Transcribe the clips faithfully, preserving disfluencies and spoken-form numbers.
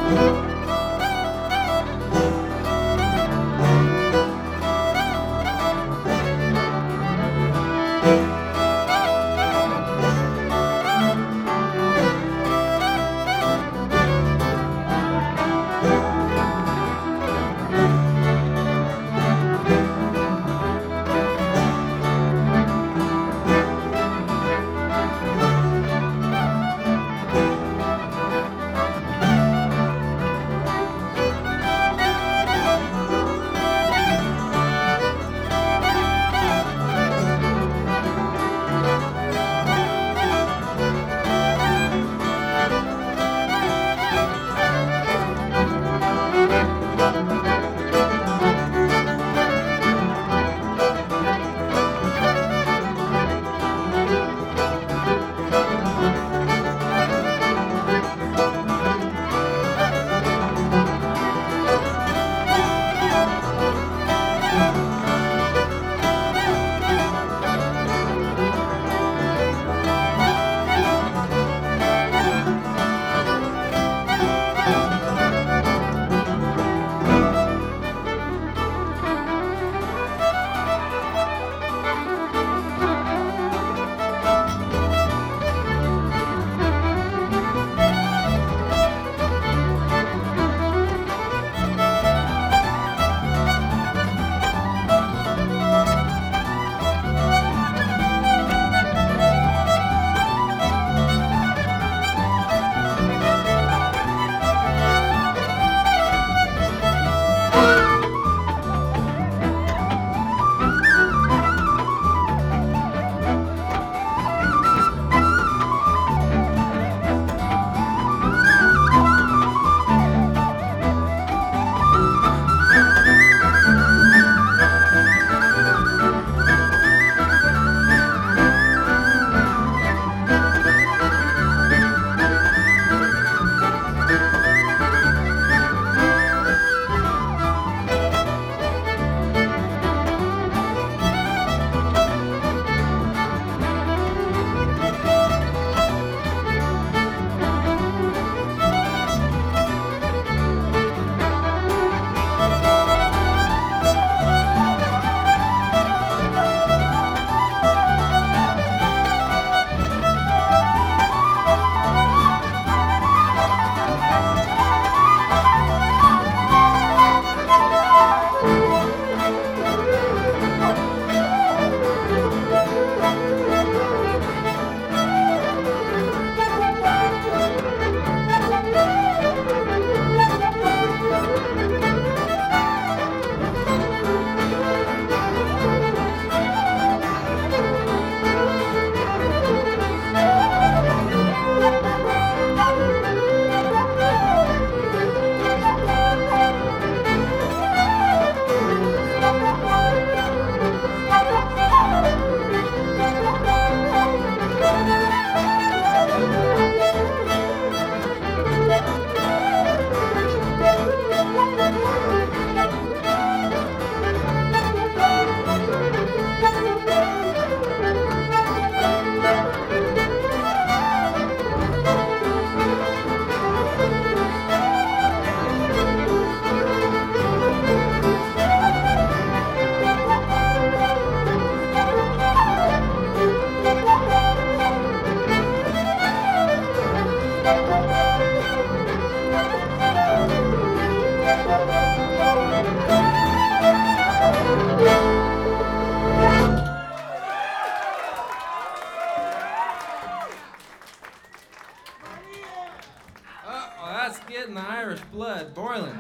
blood boiling.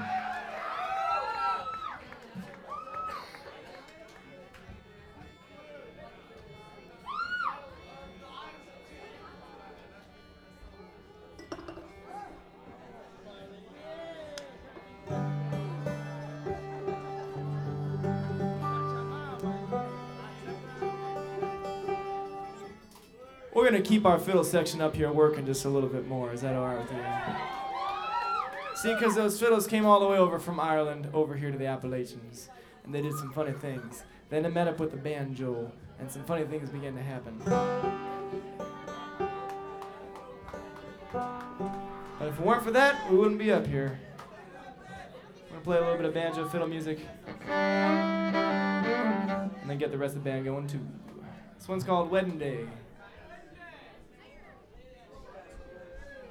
We're going to keep our fiddle section up here working just a little bit more. Is that all right with you? See, because those fiddles came all the way over from Ireland over here to the Appalachians, and they did some funny things. Then they met up with the banjo, and some funny things began to happen. But if it weren't for that, we wouldn't be up here. I'm gonna play a little bit of banjo fiddle music. And then get the rest of the band going too. This one's called Wedding Day.